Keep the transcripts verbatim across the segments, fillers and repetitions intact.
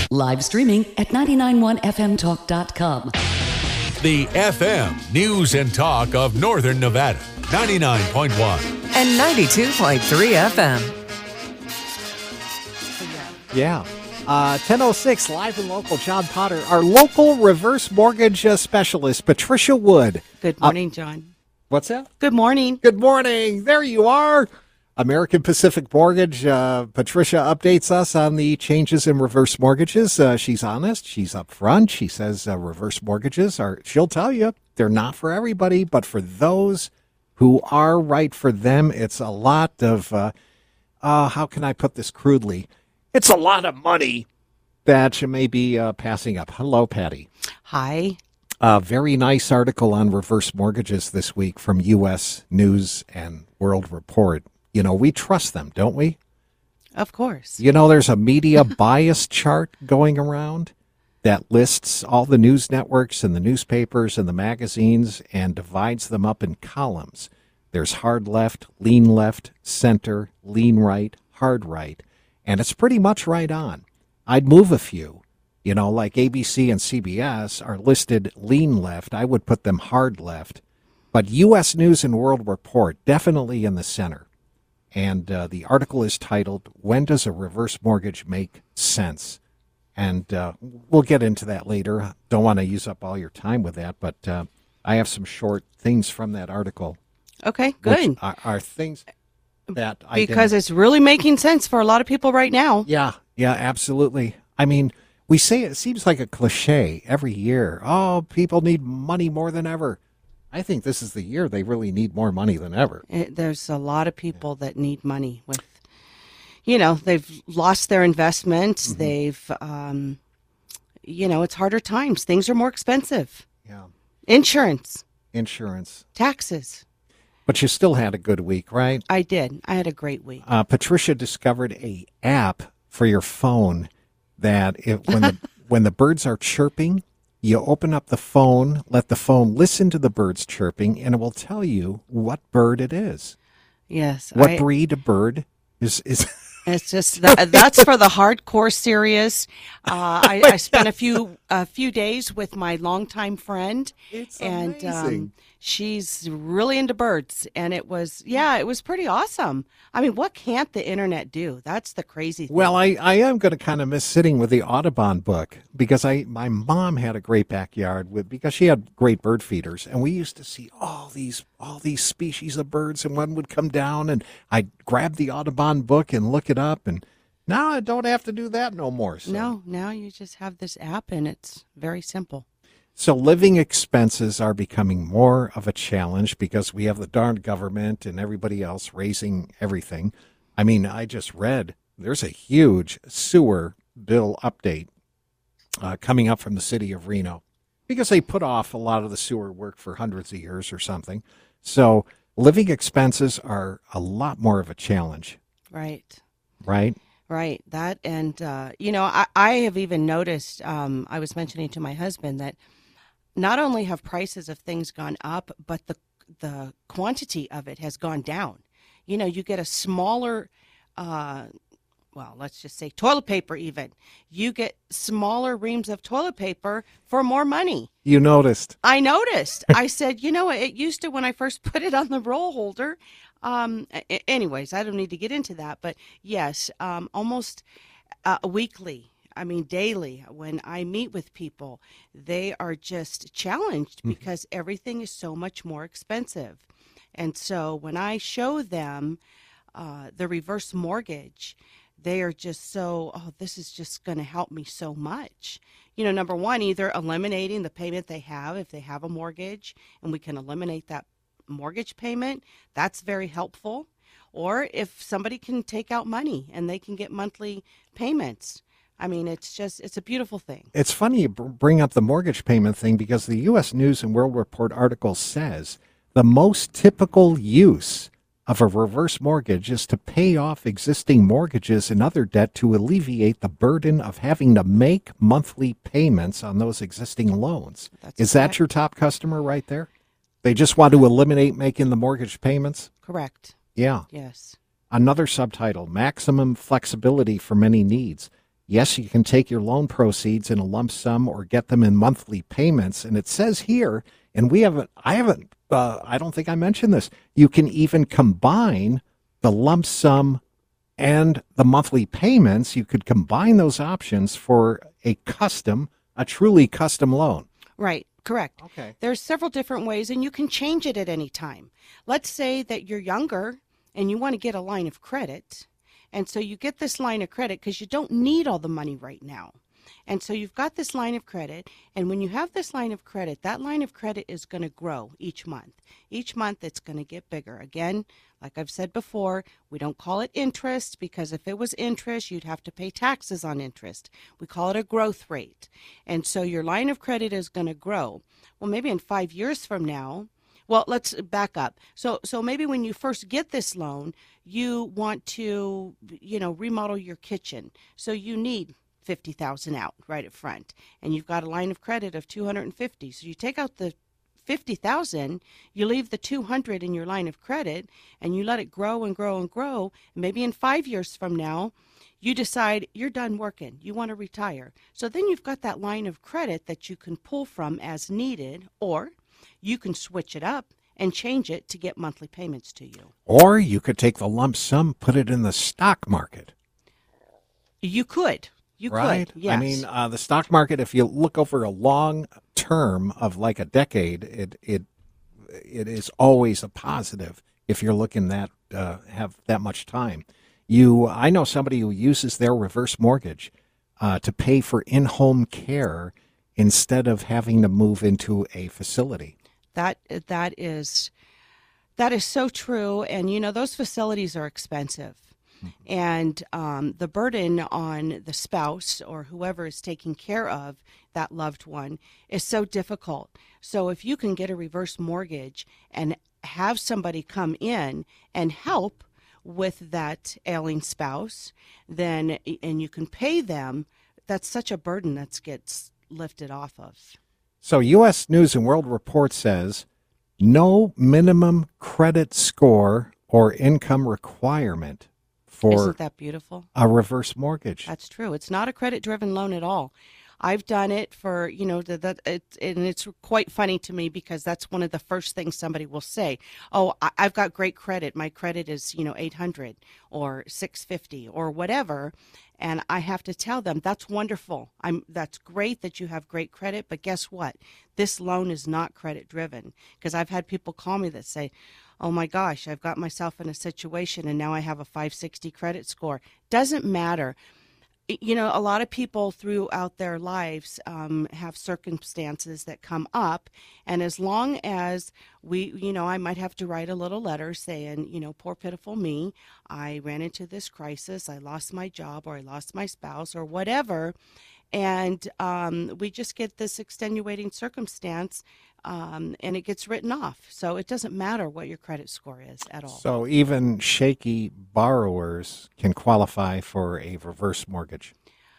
Live streaming at nine nine one f m talk dot com. The F M News and Talk of Northern Nevada, ninety-nine point one. And ninety-two point three F M. Yeah. Uh, ten oh six, live and local, John Potter. Our local reverse mortgage uh, specialist, Patricia Wood. Good morning, uh, John. What's that? Good morning. Good morning. There you are. American Pacific Mortgage. Uh, Patricia updates us on the changes in reverse mortgages. Uh, she's honest. She's upfront. She says uh, reverse mortgages are, she'll tell you, they're not for everybody, but for those who are right for them, it's a lot of, uh, uh, how can I put this crudely? It's a lot of money that you may be uh, passing up. Hello, Patty. Hi. A very nice article on reverse mortgages this week from U S News and World Report. You know, we trust them, don't we? Of course. You know, there's a media bias chart going around that lists all the news networks and the newspapers and the magazines and divides them up in columns. There's hard left, lean left, center, lean right, hard right. And it's pretty much right on. I'd move a few. You know, like A B C and C B S are listed lean left. I would put them hard left. But U S News and World Report, definitely in the center. And uh, the article is titled, When Does a Reverse Mortgage Make Sense? And uh, we'll get into that later. Don't want to use up all your time with that, but uh, I have some short things from that article. Okay, good. Are, are things that I Because didn't... it's really making sense for a lot of people right now. Yeah, yeah, absolutely. I mean, we say it seems like a cliche every year. Oh, people need money more than ever. I think this is the year they really need more money than ever. It, there's a lot of people that need money with, you know, they've lost their investments. Mm-hmm. They've, um, you know, it's harder times. Things are more expensive. Yeah. Insurance. Insurance. Taxes. But you still had a good week, right? I did. I had a great week. Uh, Patricia discovered a app for your phone that if, when the when the birds are chirping, you open up the phone, let the phone listen to the birds chirping, and it will tell you what bird it is. Yes. What I, breed of bird is is. It's just that, that's for the hardcore serious. Uh, I, I spent a few a few days with my longtime friend, It's and amazing. um, she's really into birds. And it was, yeah, it was pretty awesome. I mean, what can't the internet do? That's the crazy thing. Well, I, I am going to kind of miss sitting with the Audubon book because I my mom had a great backyard with because she had great bird feeders, and we used to see all these all these species of birds, and one would come down, and I'd grab the Audubon book and look it up, and now I don't have to do that no more. So. No, now you just have this app, and it's very simple. So living expenses are becoming more of a challenge because we have the darn government and everybody else raising everything. I mean, I just read there's a huge sewer bill update uh, coming up from the city of Reno because they put off a lot of the sewer work for hundreds of years or something. So living expenses are a lot more of a challenge. Right. Right? Right. That, and, uh, you know, I, I have even noticed, um, I was mentioning to my husband that not only have prices of things gone up, but the the quantity of it has gone down. You know, you get a smaller, uh, well, let's just say toilet paper even. You get smaller reams of toilet paper for more money. You noticed. I noticed. I said, you know, it used to when I first put it on the roll holder. Um, anyways, I don't need to get into that. But yes, um, almost uh, weekly. I mean, daily, when I meet with people, they are just challenged because mm-hmm. everything is so much more expensive. And so when I show them uh, the reverse mortgage, they are just so, oh, this is just going to help me so much. You know, number one, either eliminating the payment they have if they have a mortgage, and we can eliminate that mortgage payment. That's very helpful. Or if somebody can take out money and they can get monthly payments. I mean, it's just, it's a beautiful thing. It's funny you bring up the mortgage payment thing because the U S News and World Report article says the most typical use of a reverse mortgage is to pay off existing mortgages and other debt to alleviate the burden of having to make monthly payments on those existing loans. That's is correct. That your top customer right there? They just want to eliminate making the mortgage payments? Correct. Yeah. Yes. Another subtitle, Maximum Flexibility for Many Needs. Yes, you can take your loan proceeds in a lump sum or get them in monthly payments. And it says here, and we haven't, I haven't, uh, I don't think I mentioned this, you can even combine the lump sum and the monthly payments. You could combine those options for a custom, a truly custom loan. Right. Correct. Okay. There's several different ways, and you can change it at any time. Let's say that you're younger and you want to get a line of credit. And so you get this line of credit because you don't need all the money right now. And so you've got this line of credit. And when you have this line of credit, that line of credit is going to grow each month. Each month it's going to get bigger. Again, like I've said before, we don't call it interest because if it was interest, you'd have to pay taxes on interest. We call it a growth rate. And so your line of credit is going to grow. Well, maybe in five years from now, well, let's back up. So so maybe when you first get this loan, you want to, you know, remodel your kitchen. So you need fifty thousand dollars out right up front. And you've got a line of credit of two hundred fifty thousand dollars. So you take out the fifty thousand dollars, you leave the two hundred thousand dollars in your line of credit, and you let it grow and grow and grow. And maybe in five years from now, you decide you're done working. You want to retire. So then you've got that line of credit that you can pull from as needed, or you can switch it up and change it to get monthly payments to you. Or you could take the lump sum, put it in the stock market. You could. You right? could, yes. I mean, uh, the stock market, if you look over a long term of like a decade, it it it is always a positive if you're looking that uh, have that much time. You, I know somebody who uses their reverse mortgage uh, to pay for in-home care instead of having to move into a facility. That that is that is so true, and you know those facilities are expensive, mm-hmm. and um, the burden on the spouse or whoever is taking care of that loved one is so difficult. So if you can get a reverse mortgage and have somebody come in and help with that ailing spouse, then and you can pay them, that's such a burden that gets lifted off of. So U S News and World Report says no minimum credit score or income requirement for Isn't that beautiful? a reverse mortgage. That's true. It's not a credit-driven loan at all. I've done it for, you know, the, the, it, and it's quite funny to me because that's one of the first things somebody will say. Oh, I, I've got great credit. My credit is, you know, eight hundred or six fifty or whatever. And I have to tell them, that's wonderful. I'm, that's great that you have great credit, but guess what? This loan is not credit driven, because I've had people call me that say, oh my gosh, I've got myself in a situation and now I have a five sixty credit score. Doesn't matter. You know, a lot of people throughout their lives um, have circumstances that come up. And as long as we, you know, I might have to write a little letter saying, you know, poor pitiful me, I ran into this crisis, I lost my job, or I lost my spouse, or whatever. And um, we just get this extenuating circumstance um, and it gets written off. So it doesn't matter what your credit score is at all. So even shaky borrowers can qualify for a reverse mortgage.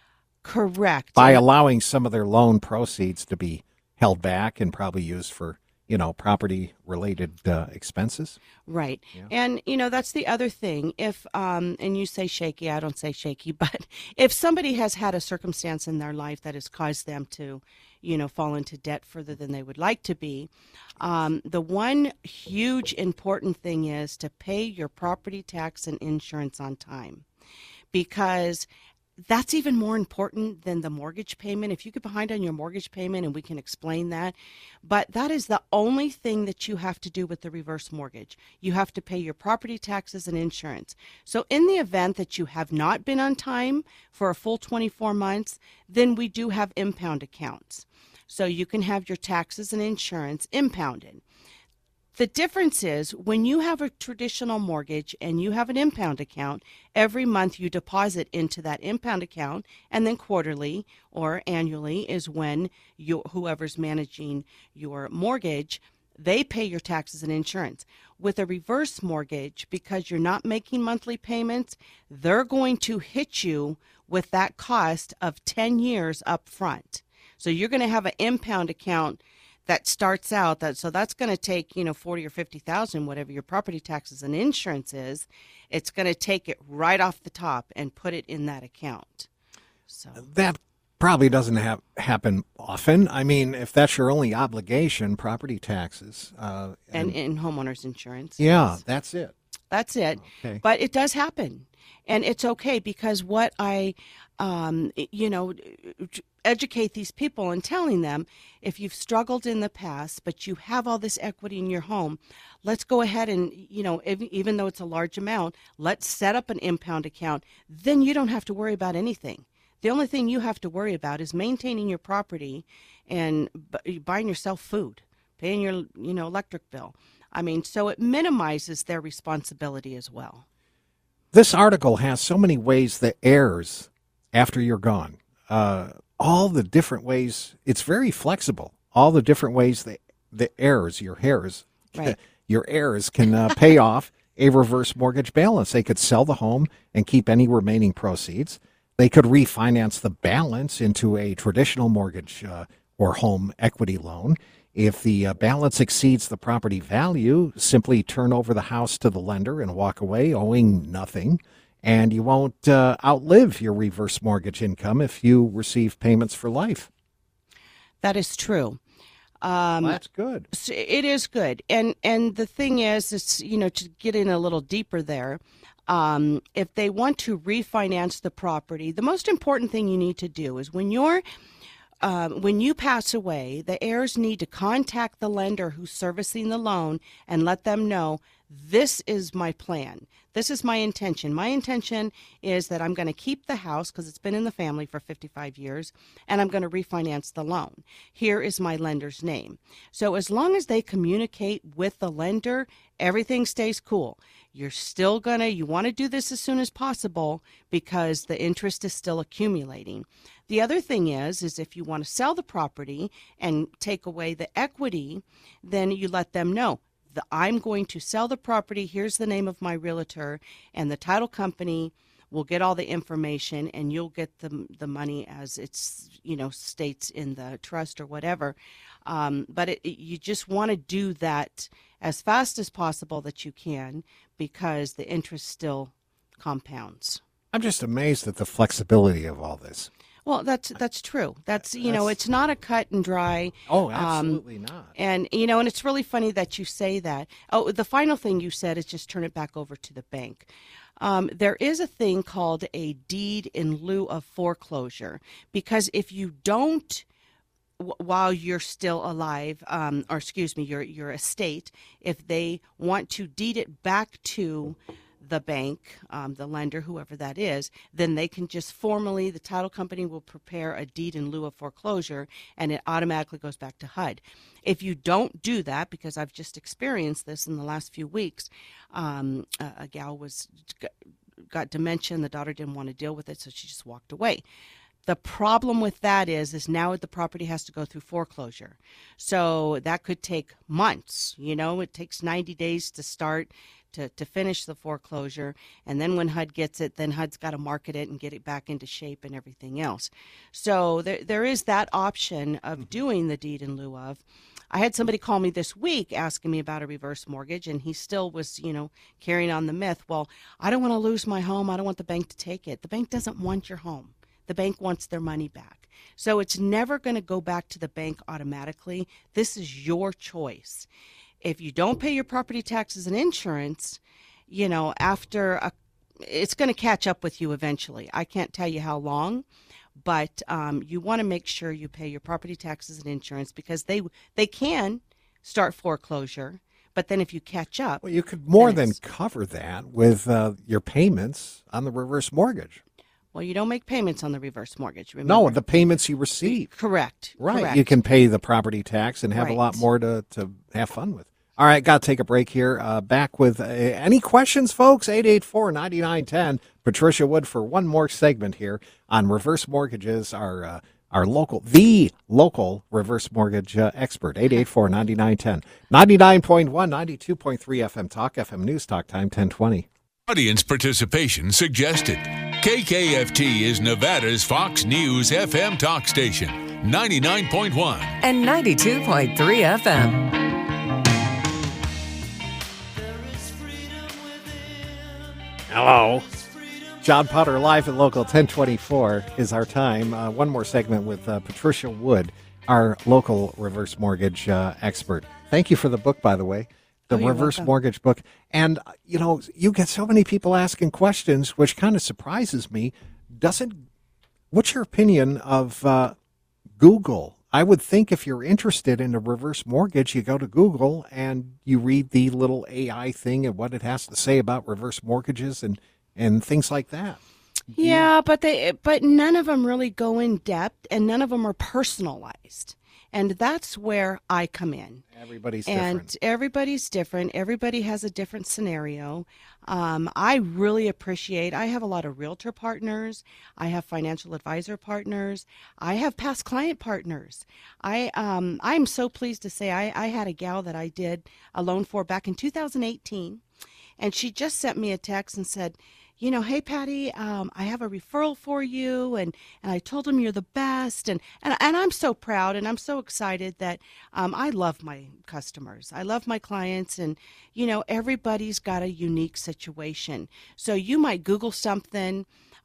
Correct. By And- allowing some of their loan proceeds to be held back and probably used for, you know, property related uh, expenses. Right. Yeah. And, you know, that's the other thing. If, um, and you say shaky, I don't say shaky, but if somebody has had a circumstance in their life that has caused them to, you know, fall into debt further than they would like to be, um, the one huge important thing is to pay your property tax and insurance on time, because that's even more important than the mortgage payment. If you get behind on your mortgage payment, and we can explain that, but that is the only thing that you have to do with the reverse mortgage. You have to pay your property taxes and insurance. So in the event that you have not been on time for a full twenty-four months, then we do have impound accounts. So you can have your taxes and insurance impounded. The difference is when you have a traditional mortgage and you have an impound account, every month you deposit into that impound account, and then quarterly or annually is when you, whoever's managing your mortgage, they pay your taxes and insurance. With a reverse mortgage, because you're not making monthly payments, they're going to hit you with that cost of ten years up front. So you're going to have an impound account that starts out that, so that's going to take, you know, forty or fifty thousand, whatever your property taxes and insurance is. It's going to take it right off the top and put it in that account. So That probably doesn't have, happen often. I mean, if that's your only obligation, property taxes. Uh, and, and homeowners insurance. yeah, yes. that's it. That's it. Okay. But it does happen. And it's okay because what I, um, you know, educate these people and telling them, if you've struggled in the past, but you have all this equity in your home, let's go ahead and, you know, if, even though it's a large amount, let's set up an impound account. Then you don't have to worry about anything. The only thing you have to worry about is maintaining your property and b- buying yourself food, paying your, you know, electric bill. I mean, so it minimizes their responsibility as well. This article has so many ways that heirs after you're gone. Uh, all the different ways. It's very flexible. All the different ways that the heirs, your heirs, Right. your heirs can uh, pay off a reverse mortgage balance. They could sell the home and keep any remaining proceeds. They could refinance the balance into a traditional mortgage uh, or home equity loan. If the uh, balance exceeds the property value, simply turn over the house to the lender and walk away owing nothing. And you won't uh, outlive your reverse mortgage income if you receive payments for life. That is true. Um, Well, that's good. so it is good. And and the thing is, it's, you know, to get in a little deeper there, um, if they want to refinance the property, the most important thing you need to do is when you're Um, when you pass away, the heirs need to contact the lender who's servicing the loan and let them know, this is my plan. This is my intention. My intention is that I'm going to keep the house because it's been in the family for fifty-five years, and I'm going to refinance the loan. Here is my lender's name. So as long as they communicate with the lender, everything stays cool. You're still going to, you want to do this as soon as possible because the interest is still accumulating. The other thing is, is if you want to sell the property and take away the equity, then you let them know, the, I'm going to sell the property, here's the name of my realtor, and the title company will get all the information and you'll get the, the money as it's, you know, states in the trust or whatever. Um, but it, it, you just want to do that as fast as possible that you can because the interest still compounds. I'm just amazed at the flexibility of all this. Well, that's that's true. That's, you know, That's- it's not a cut and dry. Oh, um, absolutely not. And, you know, and it's really funny that you say that. Oh, the final thing you said is just turn it back over to the bank. Um, there is a thing called a deed in lieu of foreclosure, because if you don't, w- while you're still alive, um, or excuse me, your your estate, if they want to deed it back to the bank, um, the lender, whoever that is, then they can just formally, the title company will prepare a deed in lieu of foreclosure, and it automatically goes back to H U D. If you don't do that, because I've just experienced this in the last few weeks, um, a, a gal was got, got dementia, and the daughter didn't want to deal with it, so she just walked away. The problem with that is, is now the property has to go through foreclosure. So that could take months. You know, it takes ninety days to start, to, to finish the foreclosure. And then when H U D gets it, then H U D's got to market it and get it back into shape and everything else. So there, there is that option of doing the deed in lieu of. I had somebody call me this week asking me about a reverse mortgage, and he still was, you know, carrying on the myth. Well, I don't want to lose my home. I don't want the bank to take it. The bank doesn't want your home. The bank wants their money back. So it's never going to go back to the bank automatically. This is your choice. If you don't pay your property taxes and insurance, you know, after a, it's going to catch up with you eventually. I can't tell you how long, but um, you want to make sure you pay your property taxes and insurance, because they they can start foreclosure. But then if you catch up, Well, you could more then than it's- cover that with uh, your payments on the reverse mortgage. well, you don't make payments on the reverse mortgage. Remember? No, the payments you receive. correct. Right. Correct. You can pay the property tax and have a lot Right. more to, to have fun with. All right, got to take a break here. Uh, back with uh, any questions, folks? eight eight four, nine nine one zero. Patricia Wood for one more segment here on reverse mortgages. Our uh, our local, the local reverse mortgage uh, expert. eight eight four, nine nine one zero. ninety-nine point one, ninety-two point three F M Talk, F M News Talk Time, ten twenty. Audience participation suggested. K K F T is Nevada's Fox News F M talk station, ninety-nine point one. And ninety-two point three F M. Hello. John Potter live at Local ten twenty-four is our time. Uh, one more segment with uh, Patricia Wood, our local reverse mortgage uh, expert. Thank you for the book, by the way, the Oh, you're reverse welcome. mortgage book. And, uh, you know, you get so many people asking questions, which kind of surprises me. Doesn't, what's your opinion of uh, Google? I would think if you're interested in a reverse mortgage, you go to Google and you read the little A I thing and what it has to say about reverse mortgages and, and things like that. Yeah, but they but none of them really go in depth, and none of them are personalized. And that's where I come in. Everybody's And different. everybody's different. Everybody has a different scenario. Um, I really appreciate, I have a lot of realtor partners. I have financial advisor partners. I have past client partners. I, um, I'm so pleased to say I, I had a gal that I did a loan for back in two thousand eighteen. And she just sent me a text and said, you know, hey, Patty, um, I have a referral for you. And, and I told him you're the best. And, and, and I'm so proud and I'm so excited that um, I love my customers. I love my clients. And, you know, everybody's got a unique situation. So you might Google something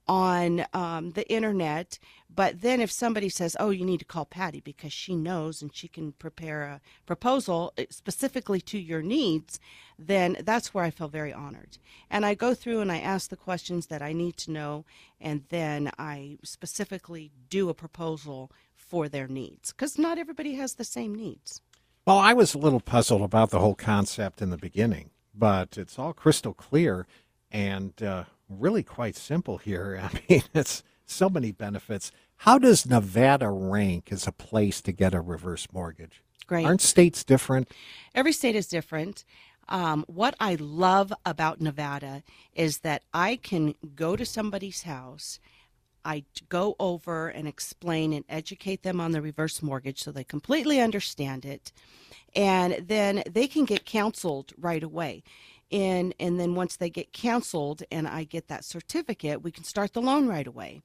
on um, the internet, but then if somebody says, oh, you need to call Patty because she knows and she can prepare a proposal specifically to your needs, then that's where I feel very honored. And I go through and I ask the questions that I need to know, and then I specifically do a proposal for their needs, because not everybody has the same needs. Well, I was a little puzzled about the whole concept in the beginning, but it's all crystal clear and uh, really quite simple here. I mean, it's so many benefits. How does Nevada rank as a place to get a reverse mortgage? Great. Aren't states different? Every state is different. Um, what I love about Nevada is that I can go to somebody's house, I go over and explain and educate them on the reverse mortgage so they completely understand it, and then they can get counseled right away. And, and then once they get counseled and I get that certificate, we can start the loan right away.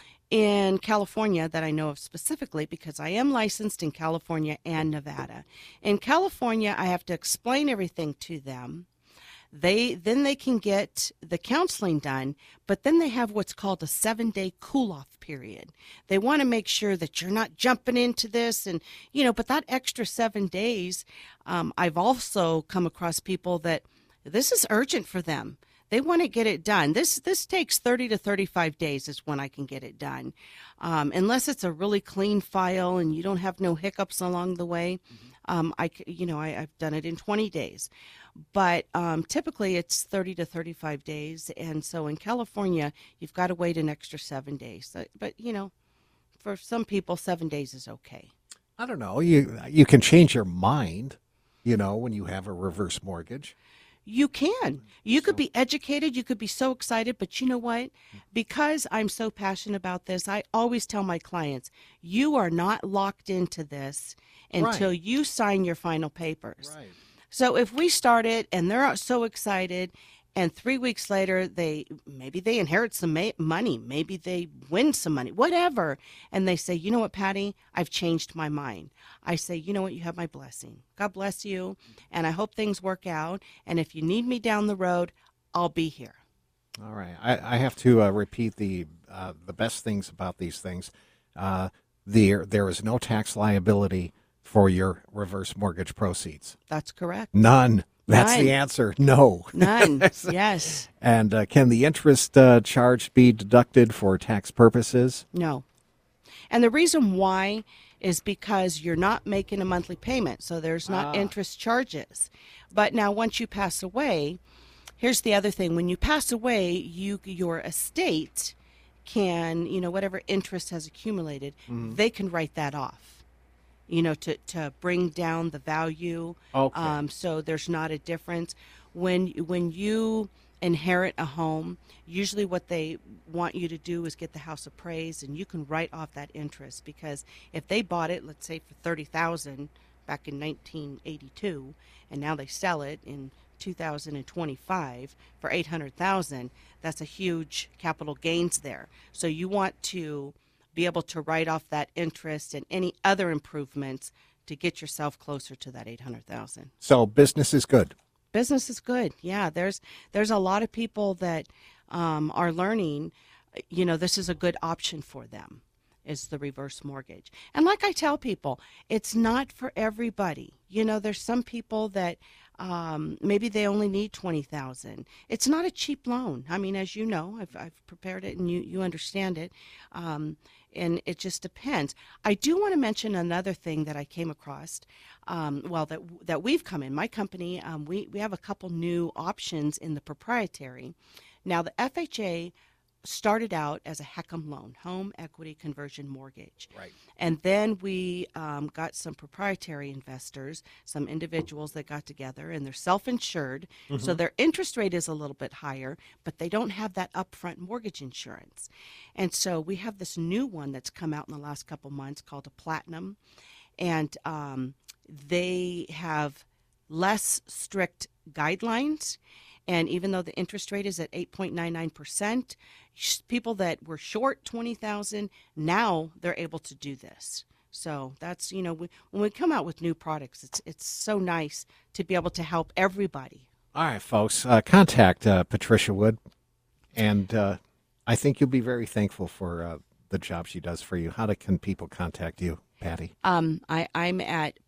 In California, that I know of specifically because I am licensed in California and Nevada. In California, I have to explain everything to them. They then they can get the counseling done, but then they have what's called a seven-day cool-off period. They want to make sure that you're not jumping into this, and you know. But that extra seven days, um, I've also come across people that this is urgent for them. They want to get it done. This this takes thirty to thirty-five days is when I can get it done. Um, unless it's a really clean file and you don't have no hiccups along the way. Um, I, c- you know, I, I've done it in twenty days. But um, typically it's thirty to thirty-five days. And so in California, you've got to wait an extra seven days. But, but you know, for some people, seven days is okay. I don't know. You you can change your mind, you know, when you have a reverse mortgage. You can. You could be educated. You could be so excited. But you know what? Because I'm so passionate about this, I always tell my clients, you are not locked into this until Right. you sign your final papers. Right. So if we start it and they're so excited, and three weeks later, they maybe they inherit some ma- money, maybe they win some money, whatever, and they say, you know what, Patty, I've changed my mind. I say, you know what, you have my blessing. God bless you, and I hope things work out. And if you need me down the road, I'll be here. All right. I, I have to uh, repeat the uh, the best things about these things. Uh, there there is no tax liability for your reverse mortgage proceeds. That's correct. None. That's None. the answer. No. None. Yes. And uh, can the interest uh, charge be deducted for tax purposes? No. And the reason why is because you're not making a monthly payment, so there's not Ah. interest charges. But now once you pass away, here's the other thing. When you pass away, you your estate can, you know, whatever interest has accumulated, they can write that off, you know, to, to bring down the value. Okay. Um, so there's not a difference. When when you inherit a home, usually what they want you to do is get the house appraised, and you can write off that interest, because if they bought it, let's say for thirty thousand dollars back in nineteen eighty-two, and now they sell it in two thousand twenty-five for eight hundred thousand dollars, that's a huge capital gains there. So you want to be able to write off that interest and any other improvements to get yourself closer to that eight hundred thousand dollars. So business is good. Business is good. Yeah, there's there's a lot of people that um, are learning, you know, this is a good option for them, is the reverse mortgage. And like I tell people, it's not for everybody. You know, there's some people that um, maybe they only need twenty thousand dollars. It's not a cheap loan. I mean, as you know, I've, I've prepared it and you, you understand it. Um, and it just depends. I do want to mention another thing that I came across, um, well, that that we've come in. My company, um, we, we have a couple new options in the proprietary. Now, the F H A started out as a HECM loan, home equity conversion mortgage. Right. And then we um, got some proprietary investors, some individuals that got together, and they're self-insured. Mm-hmm. So their interest rate is a little bit higher, but they don't have that upfront mortgage insurance. And so we have this new one that's come out in the last couple months called a Platinum. And um, they have less strict guidelines. And even though the interest rate is at eight point nine nine percent, people that were short twenty thousand dollars, now they're able to do this. So that's, you know, we, when we come out with new products, it's it's so nice to be able to help everybody. All right, folks, uh, contact uh, Patricia Wood, and uh, I think you'll be very thankful for uh, the job she does for you. How do, can people contact you, Patty? Um, I, I'm at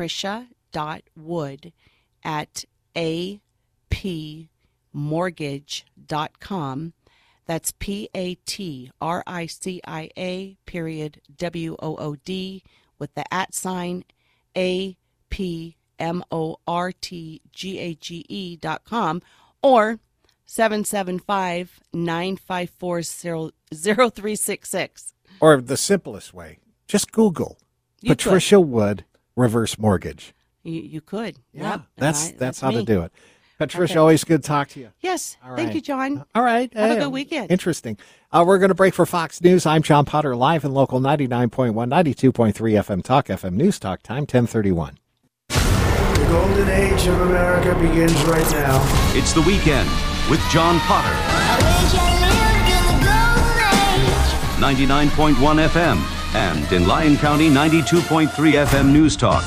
patricia.wood at a p mortgage dot com. That's P A T R I C I A period W O O D with the at sign A P M O R T G A G E dot com, or seven seven five, nine five four, zero three six six. Or the simplest way, just Google You Patricia could. Wood reverse mortgage. You, you could. Yeah, Yep. that's, I, that's that's how me. to do it. Patricia, Okay. always good to talk to you. Yes. All Thank right. you, John. All right. Have a Hey, good weekend. Interesting. Uh, we're going to break for Fox News. I'm John Potter, live in local ninety-nine point one, ninety-two point three F M Talk, F M News Talk, time ten thirty-one. The golden age of America begins right now. It's the weekend with John Potter. ninety-nine point one F M and in Lyon County, ninety-two point three F M News Talk.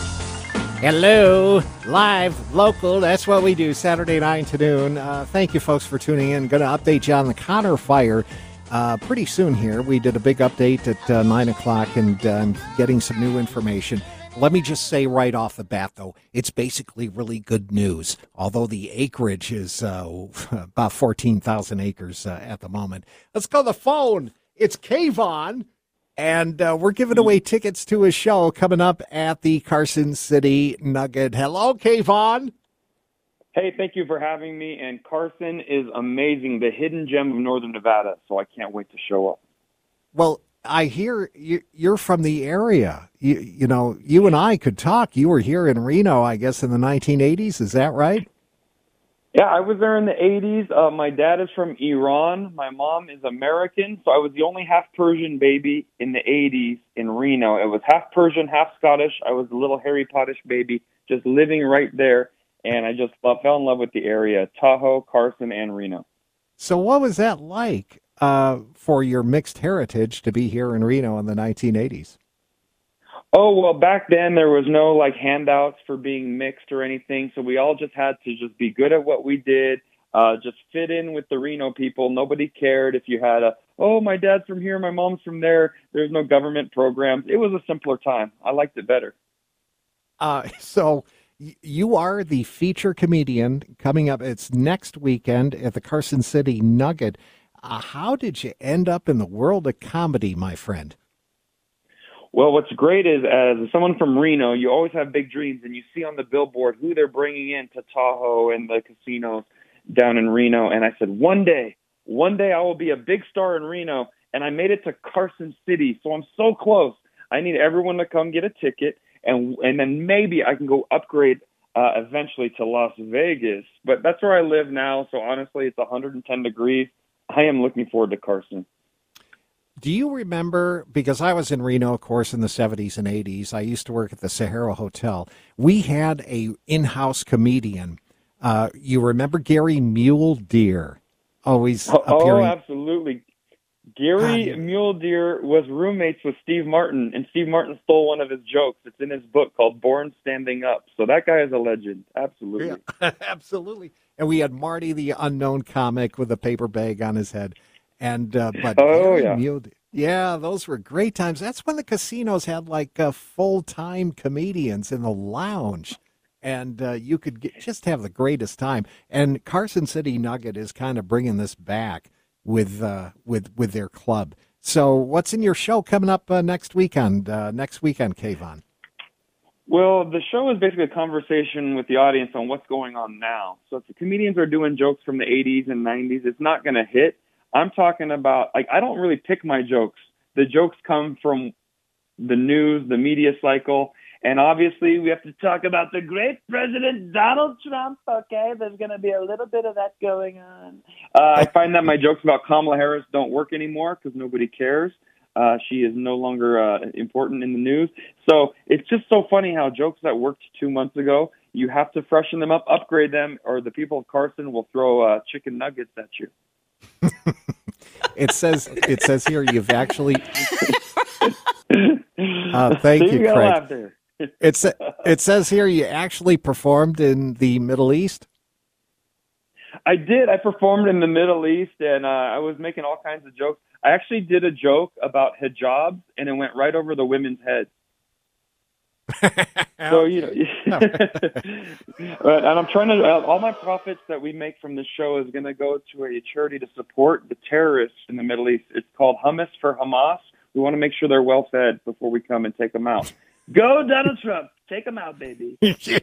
Hello, live, local. That's what we do Saturday nine to noon. Uh, thank you, folks, for tuning in. Going to update you on the Connor fire uh, pretty soon here. We did a big update at uh, nine o'clock and um, getting some new information. Let me just say right off the bat, though, it's basically really good news, although the acreage is uh, about fourteen thousand acres uh, at the moment. Let's go to the phone. It's Kayvon. And uh, we're giving away tickets to a show coming up at the Carson City Nugget. Hello, Kayvon. Hey, thank you for having me. And Carson is amazing, the hidden gem of Northern Nevada, so I can't wait to show up. Well, I hear you, you're from the area. You, you know, you and I could talk. You were here in Reno, I guess, in the nineteen eighties. Is that right? Yeah, I was there in the eighties. Uh, my dad is from Iran. My mom is American, so I was the only half Persian baby in the eighties in Reno. It was half Persian, half Scottish. I was a little Harry Pottish baby just living right there, and I just fell in love with the area, Tahoe, Carson, and Reno. So what was that like uh, for your mixed heritage to be here in Reno in the nineteen eighties? Oh, well, back then there was no, like, handouts for being mixed or anything, so we all just had to just be good at what we did, uh, just fit in with the Reno people. Nobody cared if you had a, oh, my dad's from here, my mom's from there. There's no government programs. It was a simpler time. I liked it better. Uh, so y- you are the feature comedian coming up. It's next weekend at the Carson City Nugget. Uh, how did you end up in the world of comedy, my friend? Well, what's great is, as someone from Reno, you always have big dreams, and you see on the billboard who they're bringing in to Tahoe and the casinos down in Reno. And I said, one day, one day I will be a big star in Reno, and I made it to Carson City, so I'm so close. I need everyone to come get a ticket, and and then maybe I can go upgrade uh, eventually to Las Vegas. But that's where I live now, so honestly, it's one hundred ten degrees. I am looking forward to Carson. Do you remember, because I was in Reno, of course, in the seventies and eighties. I used to work at the Sahara Hotel. We had a in-house comedian. Uh, you remember Gary Mule Deer? Always oh, appearing. Oh, absolutely. Gary Ah, Mule Deer was roommates with Steve Martin, and Steve Martin stole one of his jokes. It's in his book called Born Standing Up. So that guy is a legend. Absolutely. Yeah, absolutely. And we had Marty, the unknown comic, with a paper bag on his head. And uh, but Oh, Gary yeah. Mule Deer- yeah, those were great times. That's when the casinos had like uh, full-time comedians in the lounge. And uh, you could get, just have the greatest time. And Carson City Nugget is kind of bringing this back with uh, with with their club. So, what's in your show coming up uh, next weekend? Uh, next weekend, Kayvon. Well, the show is basically a conversation with the audience on what's going on now. So if the comedians are doing jokes from the eighties and nineties, it's not going to hit. I'm talking about, like, I don't really pick my jokes. The jokes come from the news, the media cycle. And obviously, we have to talk about the great President Donald Trump, okay? There's going to be a little bit of that going on. Uh, I find that my jokes about Kamala Harris don't work anymore because nobody cares. Uh, she is no longer uh, important in the news. So it's just so funny how jokes that worked two months ago, you have to freshen them up, upgrade them, or the people of Carson will throw uh, chicken nuggets at you. It says it says here you've actually. Uh, thank See, you, gotta Craig. laugh there. It's it says here you actually performed in the Middle East. I did. I performed in the Middle East, and uh, I was making all kinds of jokes. I actually did a joke about hijabs, and it went right over the women's heads. So, you know, and I'm trying to, uh, all my profits that we make from this show is going to go to a charity to support the terrorists in the Middle East. It's called Hummus for Hamas. We want to make sure they're well fed before we come and take them out. Go, Donald Trump. Take them out, baby.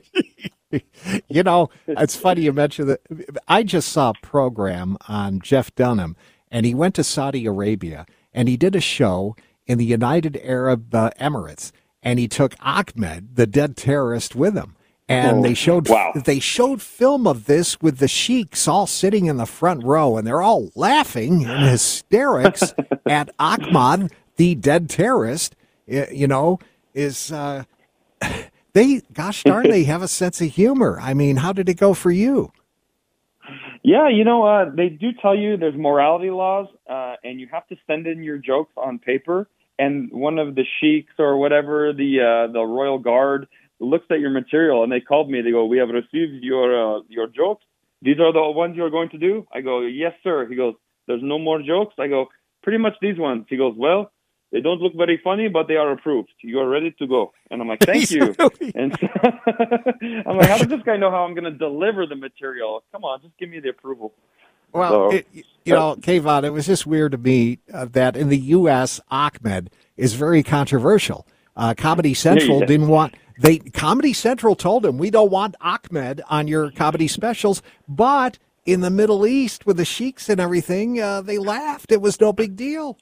You know, it's funny you mentioned that. I just saw a program on Jeff Dunham, and he went to Saudi Arabia, and he did a show in the United Arab uh, Emirates, and he took Ahmed, the dead terrorist, with him. And Oh, they showed wow. they showed film of this with the sheiks all sitting in the front row, and they're all laughing in hysterics at Ahmad, the dead terrorist. y- You know, is uh, they? Gosh darn, they have a sense of humor. I mean, how did it go for you? Yeah, you know, uh, they do tell you there's morality laws, uh, and you have to send in your jokes on paper. And one of the sheiks or whatever, the uh, the royal guard, looks at your material, and they called me. They go, "We have received your uh, your jokes. These are the ones you're going to do." I go, "Yes, sir." He goes, "There's no more jokes." I go, "Pretty much these ones." He goes, "Well, they don't look very funny, but they are approved. You are ready to go." And I'm like, "Thank you." And so I'm like, "How does this guy know how I'm going to deliver the material? Come on, just give me the approval." Well, So- it, you know, Kayvon, it was just weird to me uh, that in the U S, Ahmed is very controversial. Uh, Comedy Central yeah. didn't want they. Comedy Central told him, "We don't want Ahmed on your comedy specials." But in the Middle East, with the sheiks and everything, uh, they laughed. It was no big deal.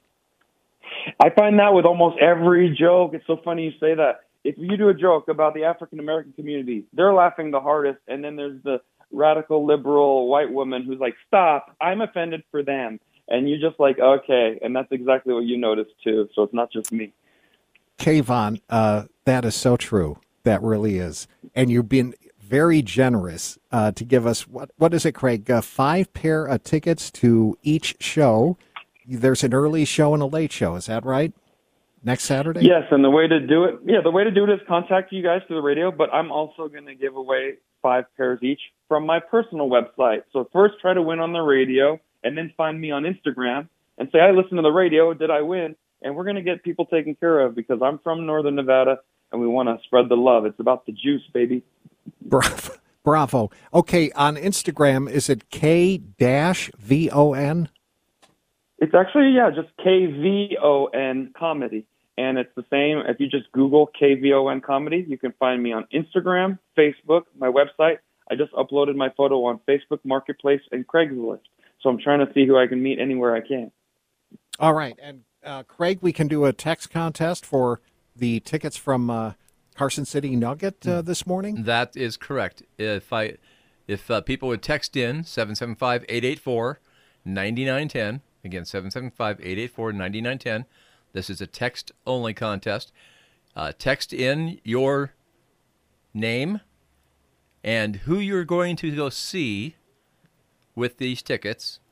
I find that with almost every joke. It's so funny you say that. If you do a joke about the African American community, they're laughing the hardest, and then there's the radical liberal white woman who's like, "Stop, I'm offended for them." And you're just like, okay, and that's exactly what you noticed too. So it's not just me. Kayvon, uh, that is so true. That really is. And you've been very generous uh, to give us, what what is it, Craig? Uh, five pair of tickets to each show. There's an early show and a late show. Is that right? Next Saturday? Yes, and the way to do it, yeah, the way to do it is contact you guys through the radio, but I'm also going to give away five pairs each from my personal website. So first try to win on the radio, and then find me on Instagram and say, "I listened to the radio. Did I win?" And we're going to get people taken care of because I'm from Northern Nevada, and we want to spread the love. It's about the juice, baby. Bravo. Bravo. Okay, on Instagram, is it K V O N? It's actually, yeah, just K V O N comedy. And it's the same. If you just Google K V O N comedy, you can find me on Instagram, Facebook, my website. I just uploaded my photo on Facebook Marketplace and Craigslist. So I'm trying to see who I can meet anywhere I can. All right. And uh, Craig, we can do a text contest for the tickets from uh, Carson City Nugget uh, this morning. That is correct. If I, if uh, people would text in seven seven five, eight eight four, nine nine one zero, again, seven seven five, eight eight four, nine nine one zero, this is a text-only contest. Uh, text in your name and who you're going to go see with these tickets.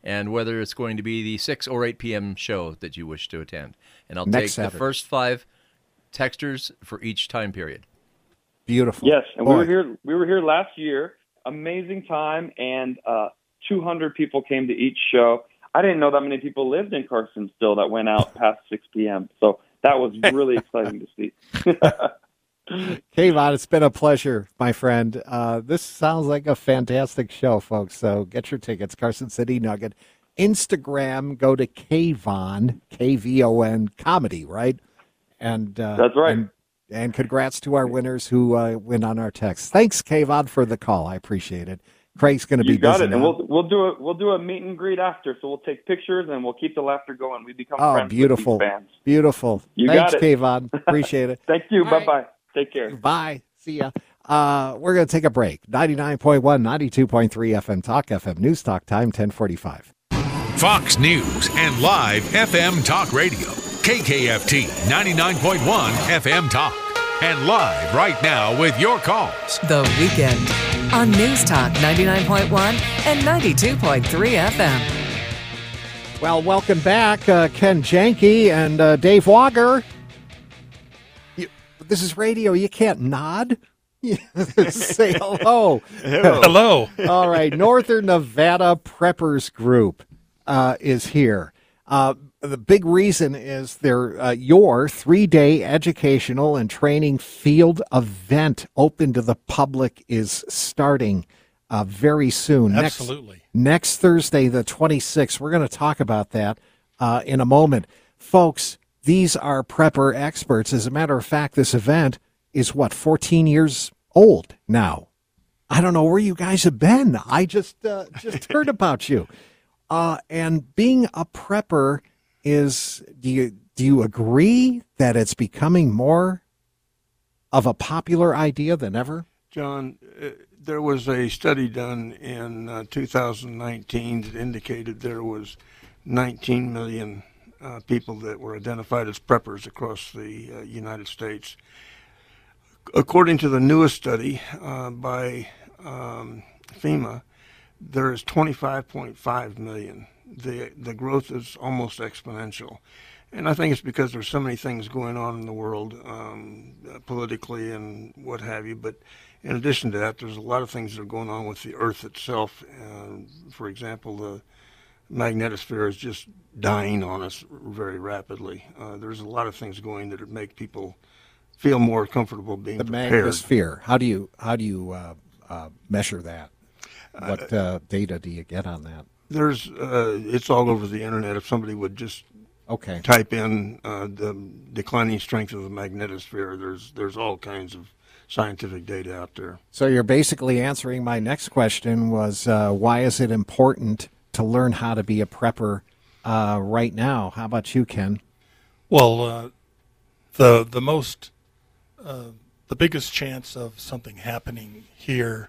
and whether it's going to be the six or eight p.m. show that you wish to attend. And I'll Next take Saturday. the first five texters for each time period. Beautiful. Yes, and Boy. we were here. We were here last year. Amazing time, and uh, two hundred people came to each show. I didn't know that many people lived in Carson still that went out past six p.m. So that was really exciting to see. Kayvon, it's been a pleasure, my friend. Uh, this sounds like a fantastic show, folks. So get your tickets. Carson City Nugget. Instagram, go to Kayvon, K V O N comedy, right? And uh, That's right. And, and congrats to our winners who uh, win on our text. Thanks, Kayvon, for the call. I appreciate it. Craig's going to be You got busy it, now. and we'll we'll do a we'll do a meet and greet after. So we'll take pictures and we'll keep the laughter going. We become Oh, friends beautiful. with these fans. Beautiful. You Thanks, got it. Kayvon. Appreciate it. Thank you. All Bye right. bye. Take care. Bye. See ya. Uh, we're going to take a break. ninety-nine point one, ninety-two point three F M Talk, F M News Talk, time ten forty-five. Fox News and live F M Talk Radio. K K F T ninety-nine point one F M Talk. And live right now with your calls. The Weekend on News Talk ninety-nine point one and ninety-two point three F M. Well, welcome back, uh, Ken Janke and uh, Dave Walger. You, this is radio. You can't nod. Say hello. Hello. All right. Northern Nevada Preppers Group uh, is here. Uh, the big reason is their uh, your three-day educational and training field event open to the public is starting uh, very soon. Absolutely. Next, next Thursday, the twenty-sixth. We're going to talk about that uh, in a moment. Folks, these are prepper experts. As a matter of fact, this event is, what, fourteen years old now. I don't know where you guys have been. I just uh, just heard about you. Uh, and being a prepper is, do you do you agree that it's becoming more of a popular idea than ever? John, uh, there was a study done in uh, two thousand nineteen that indicated there was nineteen million uh, people that were identified as preppers across the uh, United States. According to the newest study uh, by um, FEMA, there is twenty-five point five million. The the growth is almost exponential. And I think it's because there's so many things going on in the world, um, uh, politically and what have you. But in addition to that, there's a lot of things that are going on with the Earth itself. Uh, for example, the magnetosphere is just dying on us very rapidly. Uh, there's a lot of things going that would make people feel more comfortable being The prepared. magnetosphere. How do you how do you uh, uh, measure that? What uh, data do you get on that? There's, uh, it's all over the internet. If somebody would just Okay. type in uh, the declining strength of the magnetosphere, there's there's all kinds of scientific data out there. So you're basically answering my next question was uh, why is it important to learn how to be a prepper uh, right now? How about you, Ken? Well, uh, the the most uh, the biggest chance of something happening here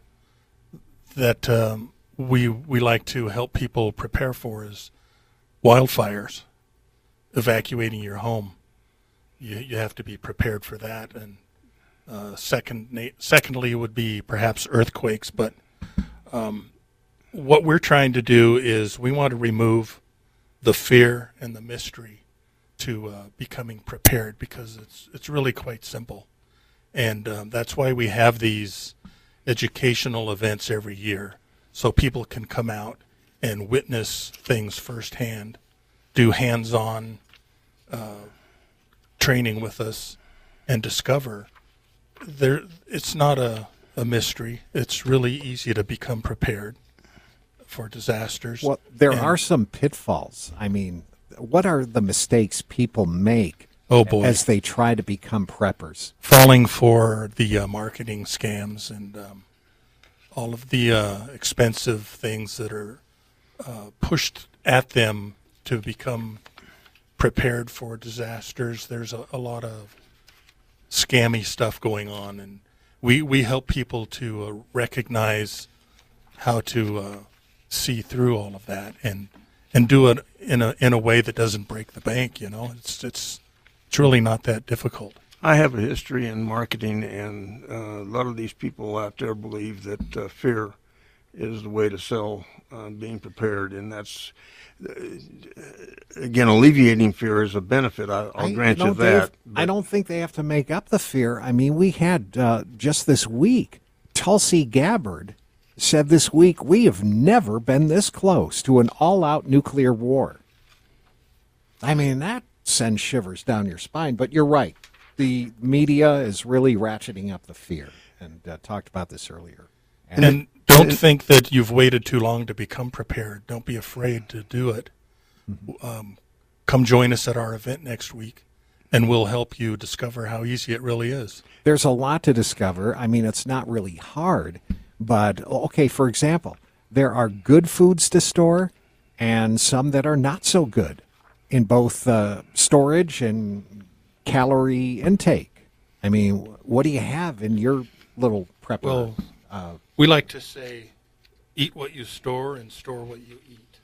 that um, we we like to help people prepare for is wildfires, evacuating your home. You you have to be prepared for that, and uh, second secondly would be perhaps earthquakes. But um, what we're trying to do is we want to remove the fear and the mystery to uh, becoming prepared, because it's it's really quite simple, and um, that's why we have these educational events every year, so people can come out and witness things firsthand, do hands-on uh, training with us, and discover there it's not a, a mystery. It's really easy to become prepared for disasters. Well, there And- are some pitfalls. I mean, what are the mistakes people make Oh, boy. as they try to become preppers? falling for the uh, marketing scams and um, all of the uh, expensive things that are uh, pushed at them to become prepared for disasters. There's a, a lot of scammy stuff going on, and we, we help people to uh, recognize how to uh, see through all of that and and do it in a in a way that doesn't break the bank. You know, it's it's it's really not that difficult. I have a history in marketing, and uh, a lot of these people out there believe that uh, fear is the way to sell uh, being prepared, and that's uh, again alleviating fear is a benefit. I, I'll I, grant you, know, you that. Dave, I don't think they have to make up the fear. I mean, we had uh, just this week, Tulsi Gabbard said this week, we have never been this close to an all-out nuclear war. I mean, that sends shivers down your spine, but you're right. The media is really ratcheting up the fear, and uh, talked about this earlier. And, and don't think that you've waited too long to become prepared. Don't be afraid to do it. Mm-hmm. Um, come join us at our event next week, and we'll help you discover how easy it really is. There's a lot to discover. I mean, it's not really hard, but, okay, for example, there are good foods to store and some that are not so good in both uh, storage and calorie intake. I mean, what do you have in your little prepper? Well, uh, we like to say, eat what you store and store what you eat.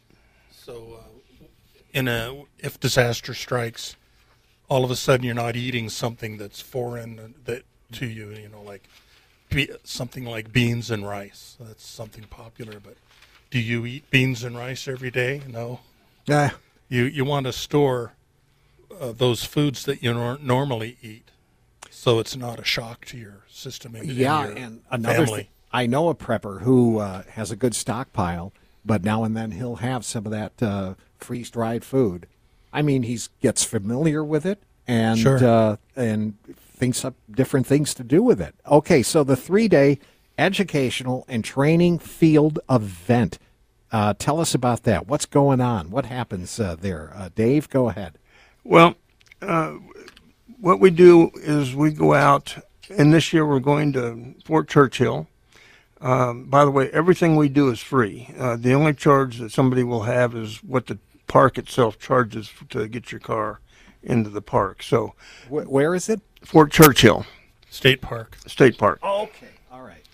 So uh, in a if disaster strikes, all of a sudden you're not eating something that's foreign that to you, you know, like be, something like beans and rice. That's something popular, but do you eat beans and rice every day? No. Yeah. You you want to store uh, those foods that you nor- normally eat, so it's not a shock to your system and yeah, your and another family. Th- I know a prepper who uh, has a good stockpile, but now and then he'll have some of that uh, freeze-dried food. I mean, he gets familiar with it and Sure. uh, and thinks up different things to do with it. Okay, so the three-day educational and training field event. Uh, tell us about that. What's going on? What happens uh, there? Uh, Dave, go ahead. Well, uh, what we do is we go out, and this year we're going to Fort Churchill. Um, by the way, everything we do is free. Uh, the only charge that somebody will have is what the park itself charges to get your car into the park. So, Wh- where is it? Fort Churchill State Park. State Park. Oh, okay. All right.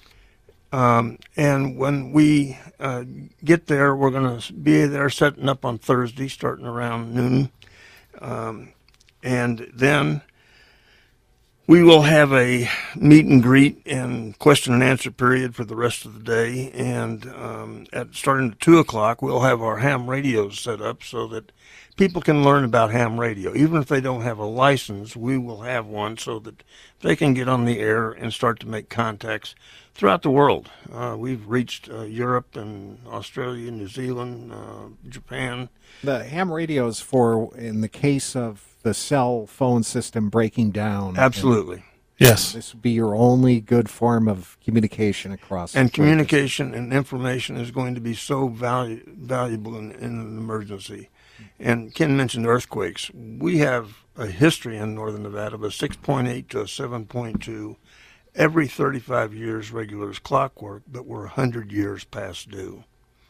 Um, and when we uh, get there, we're going to be there setting up on Thursday, starting around noon. Um, and then we will have a meet and greet and question and answer period for the rest of the day. And um, at starting at two o'clock, we'll have our ham radios set up so that people can learn about ham radio. Even if they don't have a license, we will have one so that they can get on the air and start to make contacts throughout the world. Uh, we've reached uh, Europe and Australia, New Zealand, uh, Japan. The ham radios for, in the case of the cell phone system breaking down. Absolutely. Yes. This would be your only good form of communication across. And communication and information is going to be so valu- valuable in, in an emergency. And Ken mentioned earthquakes. We have a history in northern Nevada of a six point eight to a seven point two every thirty-five years, regular as clockwork, but we're one hundred years past due.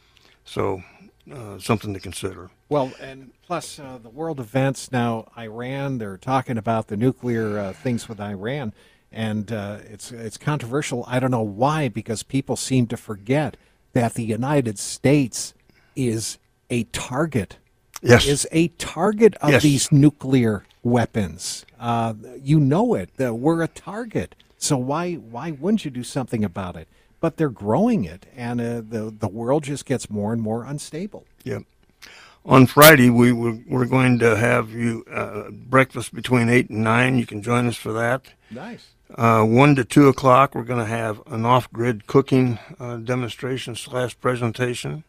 So uh, something to consider. Well, and plus uh, the world events now, Iran, they're talking about the nuclear uh, things with Iran, and uh, it's it's controversial. I don't know why, because people seem to forget that the United States is a target. Yes. Is a target of Yes. these nuclear weapons. Uh, you know it. That we're a target. So why why wouldn't you do something about it? But they're growing it, and uh, the the world just gets more and more unstable. Yep. On Friday, we were, we're going to have you uh, breakfast between eight and nine. You can join us for that. Nice. Uh, one to two o'clock, we're going to have an off-grid cooking uh, demonstration slash presentation.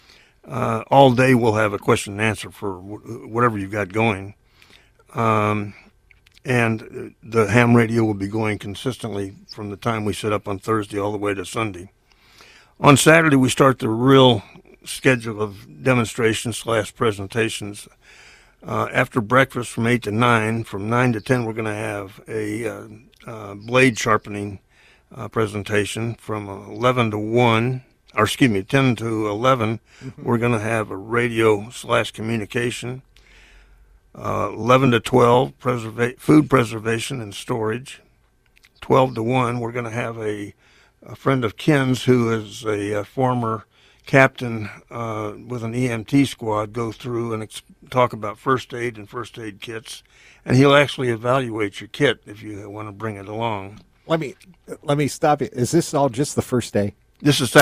Uh, all day, we'll have a question and answer for wh- whatever you've got going. Um, and the ham radio will be going consistently from the time we set up on Thursday all the way to Sunday. On Saturday, we start the real schedule of demonstrations slash presentations. Uh, after breakfast from eight to nine, from nine to ten, we're going to have a uh, uh, blade sharpening uh, presentation. From eleven to one, or excuse me, ten to eleven, mm-hmm. we're going to have a radio slash communication. Uh, eleven to twelve, preserva- food preservation and storage. twelve to one, we're going to have a, a friend of Ken's who is a, a former captain uh, with an E M T squad go through and ex- talk about first aid and first aid kits. And he'll actually evaluate your kit if you want to bring it along. Let me let me stop you. Is this all just the first day? This is Saturday.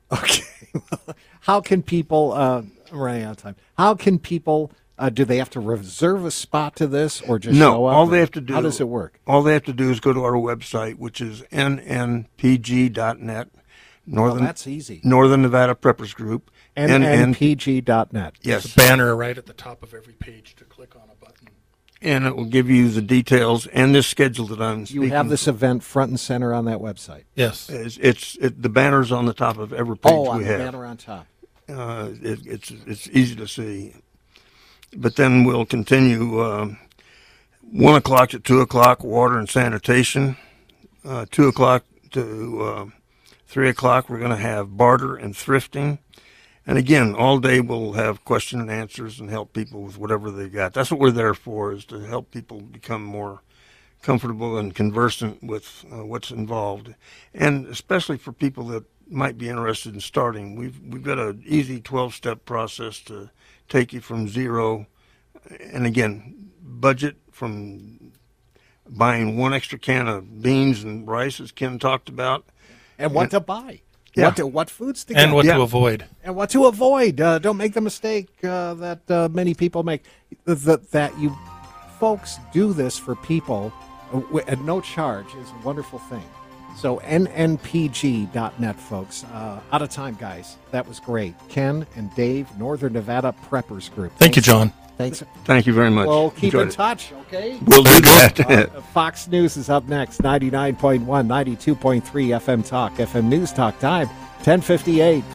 Okay. How can people, uh, I'm running out of time. How can people, uh, do they have to reserve a spot to this or just no, show up? all they have to do. How does it work? All they have to do is go to our website, which is N N P G dot net. Northern, well, that's easy. Northern Nevada Preppers Group. N N P G dot net. Yes. There's a banner right at the top of every page to click on a button. And it will give you the details and this schedule that I'm speaking. You have this event front and center on that website. Yes. It's, it's it, the banner's on the top of every page oh, we the have. banner on top. Uh, it, it's it's easy to see. But then we'll continue. Uh, one o'clock to two o'clock, water and sanitation. Uh, two o'clock to uh, three o'clock, we're going to have barter and thrifting. And again, all day we'll have question and answers and help people with whatever they got. That's what we're there for, is to help people become more comfortable and conversant with uh, what's involved. And especially for people that might be interested in starting. We've we've got an easy twelve-step process to take you from zero. And again, budget from buying one extra can of beans and rice, as Ken talked about. And what and, to buy. Yeah. What, to, what foods to get. And what yeah. to avoid. And what to avoid. Uh, don't make the mistake uh, that uh, many people make. That, that you folks do this for people at no charge is a wonderful thing. So N N P G dot net, folks. Uh, out of time, guys. That was great. Ken and Dave, Northern Nevada Preppers Group. Thank Thanks. you, John. Thanks. Thank you very much. Well, keep Enjoyed in it. touch, okay? We'll do that. uh, Fox News is up next. ninety-nine point one, ninety-two point three F M Talk. F M News Talk time, ten fifty-eight.